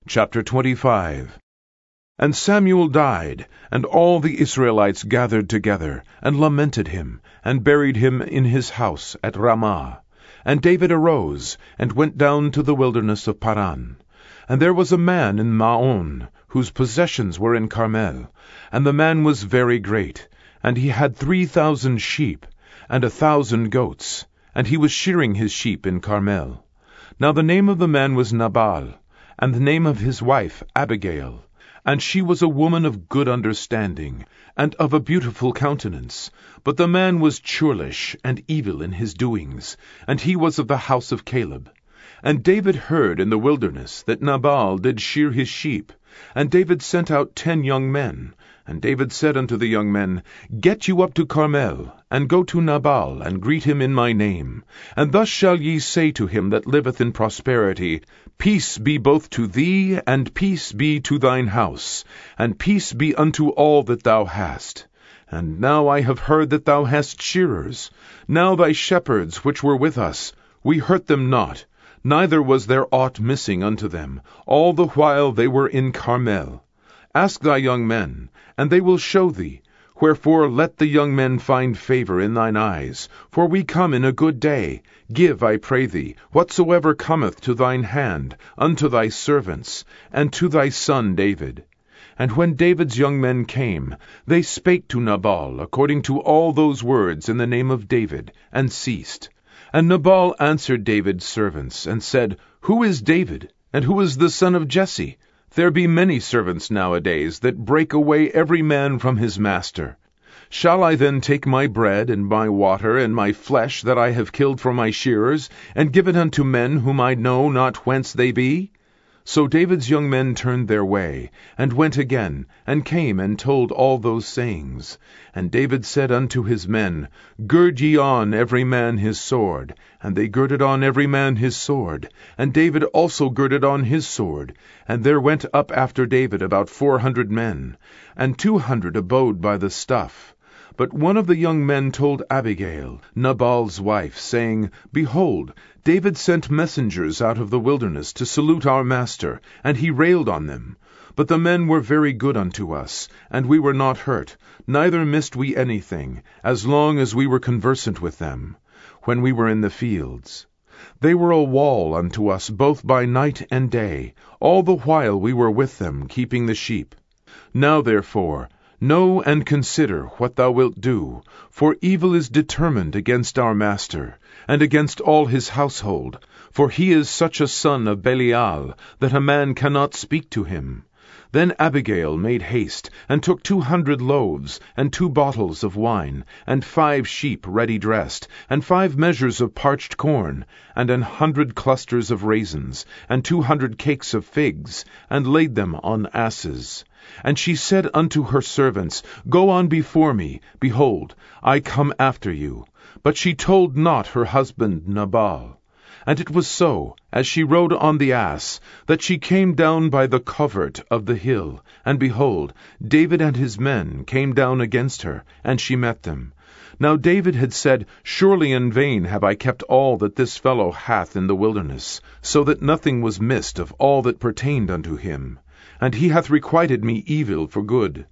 Chapter 25. And Samuel died, and all the Israelites gathered together, and lamented him, and buried him in his house at Ramah. And David arose, and went down to the wilderness of Paran. And there was a man in Maon, whose possessions were in Carmel. And the man was very great, and he had 3,000 sheep, and 1,000 goats, and he was shearing his sheep in Carmel. Now the name of the man was Nabal, and the name of his wife Abigail. And she was a woman of good understanding, and of a beautiful countenance. But the man was churlish and evil in his doings, and he was of the house of Caleb. And David heard in the wilderness that Nabal did shear his sheep. And David sent out 10 young men. And David said unto the young men, Get you up to Carmel, and go to Nabal, and greet him in my name. And thus shall ye say to him that liveth in prosperity, Peace be both to thee, and peace be to thine house, and peace be unto all that thou hast. And now I have heard that thou hast shearers. Now thy shepherds which were with us, we hurt them not, neither was there aught missing unto them, all the while they were in Carmel. Ask thy young men, and they will show thee. Wherefore let the young men find favor in thine eyes, for we come in a good day. Give, I pray thee, whatsoever cometh to thine hand, unto thy servants, and to thy son David. And when David's young men came, they spake to Nabal according to all those words in the name of David, and ceased. And Nabal answered David's servants, and said, Who is David, and who is the son of Jesse? There be many servants nowadays that break away every man from his master. Shall I then take my bread, and my water, and my flesh that I have killed for my shearers, and give it unto men whom I know not whence they be? So David's young men turned their way, and went again, and came and told all those sayings. And David said unto his men, Gird ye on every man his sword. And they girded on every man his sword. And David also girded on his sword. And there went up after David about 400 men, and 200 abode by the stuff. But one of the young men told Abigail, Nabal's wife, saying, Behold, David sent messengers out of the wilderness to salute our master, and he railed on them. But the men were very good unto us, and we were not hurt, neither missed we anything, as long as we were conversant with them, when we were in the fields. They were a wall unto us both by night and day, all the while we were with them, keeping the sheep. Now therefore, know and consider what thou wilt do, for evil is determined against our master, and against all his household, for he is such a son of Belial, that a man cannot speak to him. Then Abigail made haste, and took 200 loaves, and 2 bottles of wine, and 5 sheep ready dressed, and 5 measures of parched corn, and 100 clusters of raisins, and 200 cakes of figs, and laid them on asses. And she said unto her servants, Go on before me, behold, I come after you. But she told not her husband Nabal. And it was so, as she rode on the ass, that she came down by the covert of the hill, and behold, David and his men came down against her, and she met them. Now David had said, Surely in vain have I kept all that this fellow hath in the wilderness, so that nothing was missed of all that pertained unto him. And he hath requited me evil for good.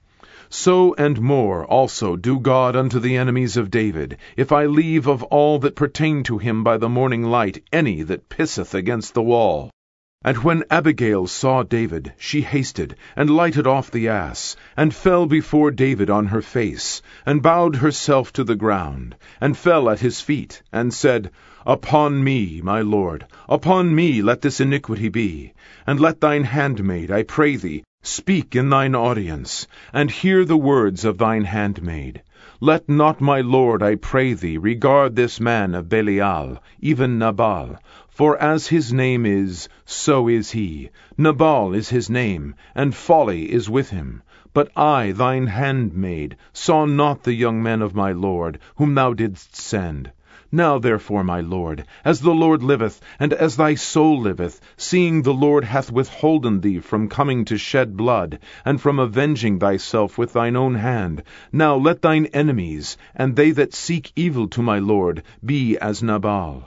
So and more also do God unto the enemies of David, if I leave of all that pertain to him by the morning light any that pisseth against the wall. And when Abigail saw David, she hasted, and lighted off the ass, and fell before David on her face, and bowed herself to the ground, and fell at his feet, and said, Upon me, my lord, upon me let this iniquity be, and let thine handmaid, I pray thee, speak in thine audience, and hear the words of thine handmaid. Let not my lord, I pray thee, regard this man of Belial, even Nabal, for as his name is, so is he. Nabal is his name, and folly is with him. But I, thine handmaid, saw not the young men of my lord, whom thou didst send. Now therefore, my lord, as the Lord liveth, and as thy soul liveth, seeing the Lord hath withholden thee from coming to shed blood, and from avenging thyself with thine own hand, now let thine enemies, and they that seek evil to my lord, be as Nabal.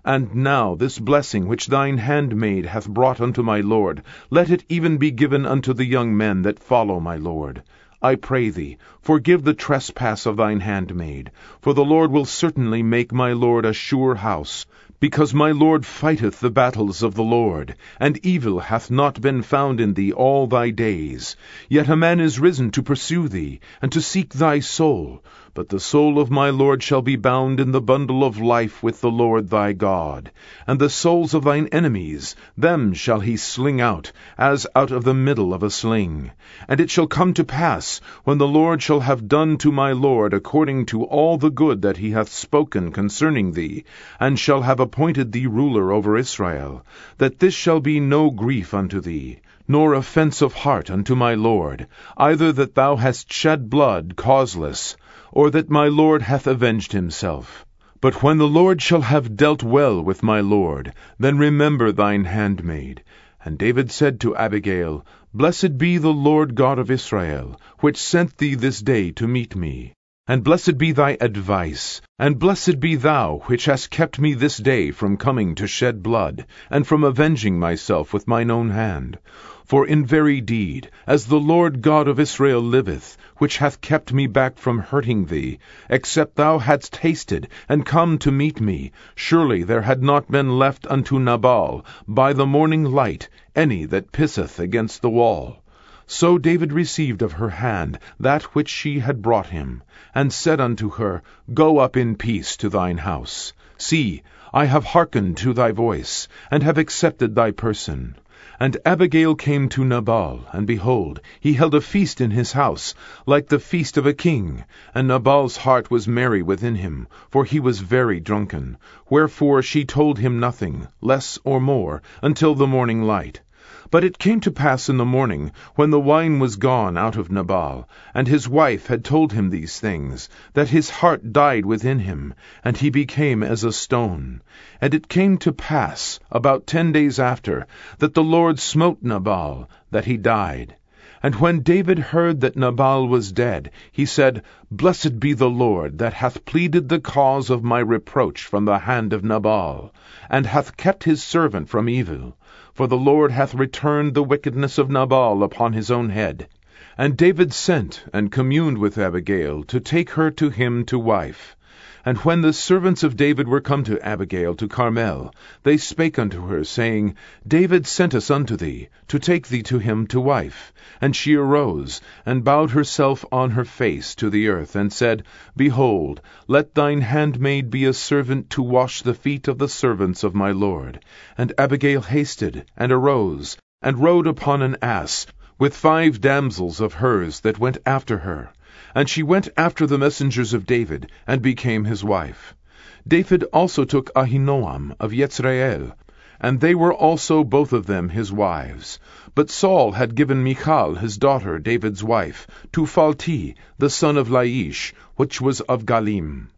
And now this blessing which thine handmaid hath brought unto my lord, let it even be given unto the young men that follow my lord. I pray thee, forgive the trespass of thine handmaid, for the Lord will certainly make my lord a sure house, because my lord fighteth the battles of the Lord, and evil hath not been found in thee all thy days. Yet a man is risen to pursue thee, and to seek thy soul. But the soul of my lord shall be bound in the bundle of life with the Lord thy God. And the souls of thine enemies, them shall he sling out, as out of the middle of a sling. And it shall come to pass, when the Lord shall have done to my lord according to all the good that he hath spoken concerning thee, and shall have appointed thee ruler over Israel, that this shall be no grief unto thee, nor offense of heart unto my lord, either that thou hast shed blood causeless, or that my lord hath avenged himself. But when the Lord shall have dealt well with my lord, then remember thine handmaid. And David said to Abigail, Blessed be the Lord God of Israel, which sent thee this day to meet me. And blessed be thy advice, and blessed be thou, which hast kept me this day from coming to shed blood, and from avenging myself with mine own hand. For in very deed, as the Lord God of Israel liveth, which hath kept me back from hurting thee, except thou hadst hasted and come to meet me, surely there had not been left unto Nabal, by the morning light, any that pisseth against the wall. So David received of her hand that which she had brought him, and said unto her, Go up in peace to thine house. See, I have hearkened to thy voice, and have accepted thy person. And Abigail came to Nabal, and behold, he held a feast in his house, like the feast of a king. And Nabal's heart was merry within him, for he was very drunken. Wherefore she told him nothing, less or more, until the morning light. But it came to pass in the morning, when the wine was gone out of Nabal, and his wife had told him these things, that his heart died within him, and he became as a stone. And it came to pass, about 10 days after, that the Lord smote Nabal, that he died. And when David heard that Nabal was dead, he said, Blessed be the Lord, that hath pleaded the cause of my reproach from the hand of Nabal, and hath kept his servant from evil. For the Lord hath returned the wickedness of Nabal upon his own head. And David sent and communed with Abigail, to take her to him to wife. And when the servants of David were come to Abigail to Carmel, they spake unto her, saying, David sent us unto thee, to take thee to him to wife. And she arose, and bowed herself on her face to the earth, and said, Behold, let thine handmaid be a servant to wash the feet of the servants of my lord. And Abigail hasted, and arose, and rode upon an ass, with 5 damsels of hers that went after her. And she went after the messengers of David, and became his wife. David also took Ahinoam of Jezreel, and they were also both of them his wives. But Saul had given Michal his daughter, David's wife, to Phalti, the son of Laish, which was of Galim.